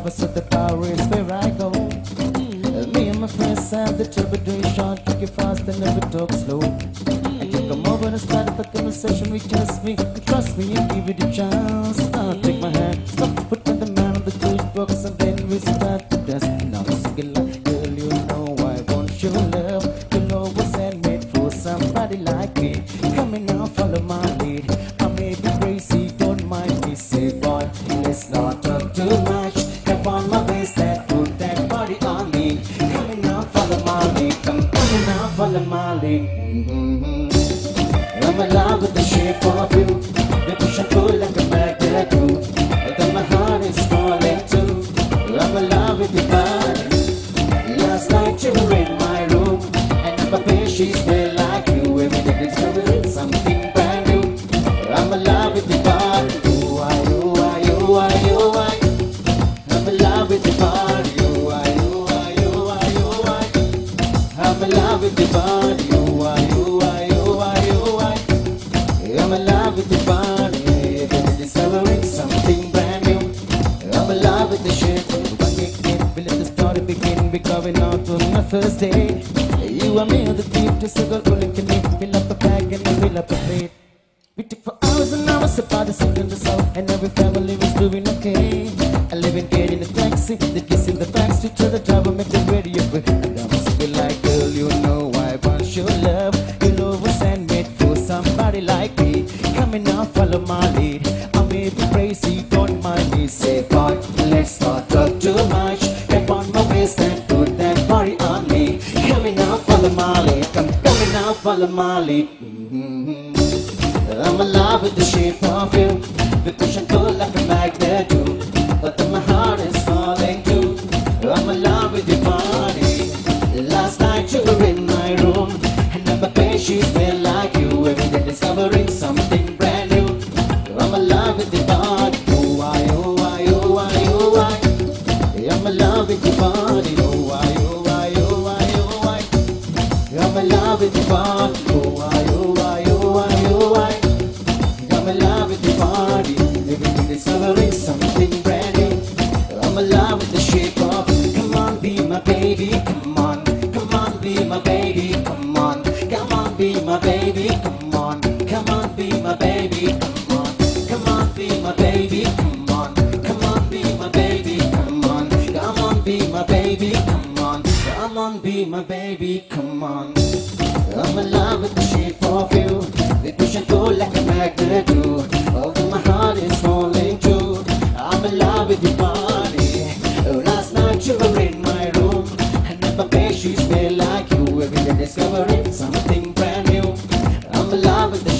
love, so the power is where I go. Me and my friends have the trepidation, take it fast and never talk slow. And you come over and start up a conversation with just me. Trust me and give it a chance. I'll take my hand, stop, put on the man on the jukebox, and then we start to dance. Now I'm singing like, girl, you know I want your love. You know what's handmade for somebody like me. Come in now, follow my lead. I may be crazy, don't mind me. Say, boy, let's not talk too much. Come on my waist and put that body on me. Come in now, follow my lead. Come in now, follow my lead. I'm in love with the shape of you. The push and pull like a magnet do. Although my heart is falling too. I'm in love with your body. Last night you were in my room, and I'm a bitch, she's still like you. Every day discovering something brand new. I'm in love with your body. You are, you are, you are, you are. I'm in love with your body. You are, you are, you are, you are. I'm in love with your body. You are, you are, you are, you are. I'm in love with your body. Every day discovering something brand new. I'm in love with the shit. One weekend, we let the story begin. We're going out on my first day. You and me are the deep to circle, rolling can eat. Fill up a bag and we fill up a plate. We took for hours and hours apart, the south and the south, and every family was doing okay. I live in gate in a taxi, the kiss in the backstreet to the driver, make the radio quick. And I must be like, girl, you know I want your love. You know what's handmade for somebody like me. Come in now, follow my lead. I may be crazy, don't mind me. Say, boy, let's not talk too much. Get on my waist and put that body on me. Come in now, follow my lead. Come in now, follow my lead. I'm in love with the shape of you. We push and pull like a magnet do. But then my heart is falling too. I'm in love with your body. Last night you were in my room, and I'm a bitch, she's still like you. Every day discovering something brand new. I'm in love with your body. You are, you are, you are, you are. I'm in love with your body. You are, you are, you are, you are. I'm in love with your body. You are, you are, you are, you are. I'm in love with your body. Every day discovering something brand new. I'm in love with the shape of you. Come on, be my baby. Come on, come on, be my baby. Come on, come on, be my baby. Come on, come on, be my baby. Come on, come on, be my baby. Come on, come on, be my baby. Come on, come on, be my baby. Come on, come on, be my baby. Come on. I'm in love with the shape of you. We push and pull like a magnet do. Although my heart is falling too. I'm in love with your body. Last night you were in my room, and I'm a bitch, she's still like you. Every day discovering something brand new. I'm in love with the